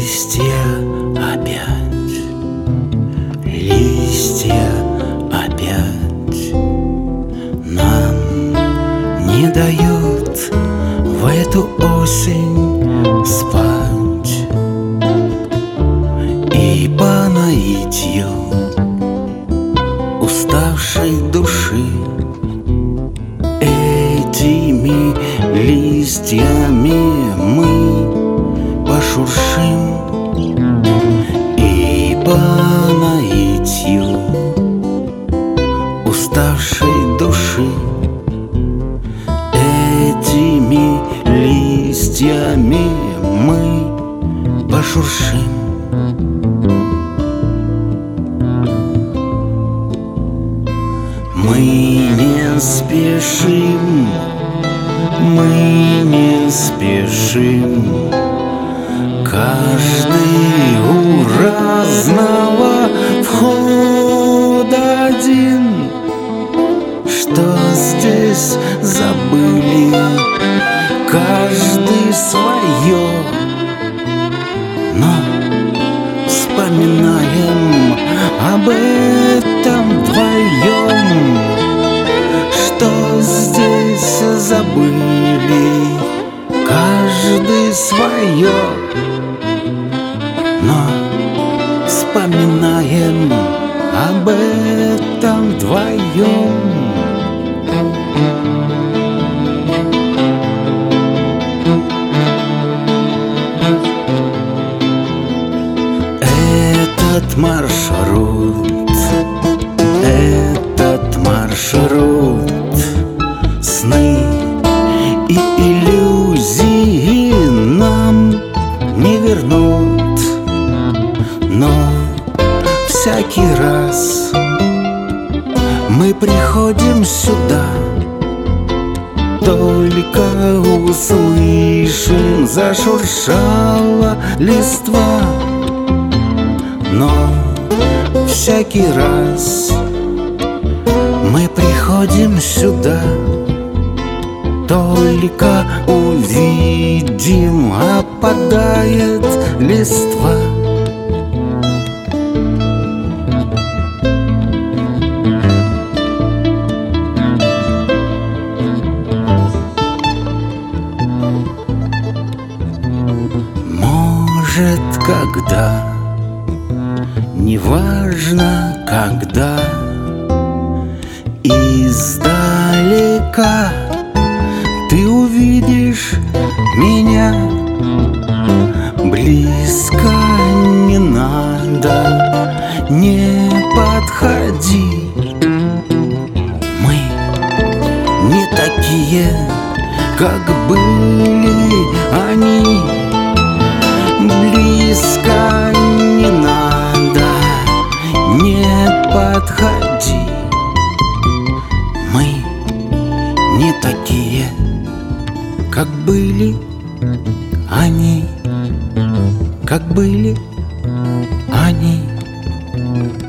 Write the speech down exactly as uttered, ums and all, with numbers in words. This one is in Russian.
Листья опять, листья опять нам не дают в эту осень спать. И по наитию уставшей души этими листьями мы пошуршим. И по наитию уставшей души этими листьями мы пошуршим. Мы не спешим, мы не спешим, каждый у разного входа один. Что здесь забыли, каждый свое, но вспоминаем об этом вдвоем. Что здесь забыли, каждый свое, но вспоминаем об этом вдвоем. Этот маршрут, этот маршрут сны и иллюзии нам не вернут. Но всякий раз мы приходим сюда, только услышим, зашуршала листва. Но всякий раз мы приходим сюда, только увидим, опадает листва. Может, когда, неважно когда, издалека ты увидишь меня. Близко не надо, не подходи. Мы не такие, как были они. Близко не надо, не подходи. Мы не такие, как были они, как были они.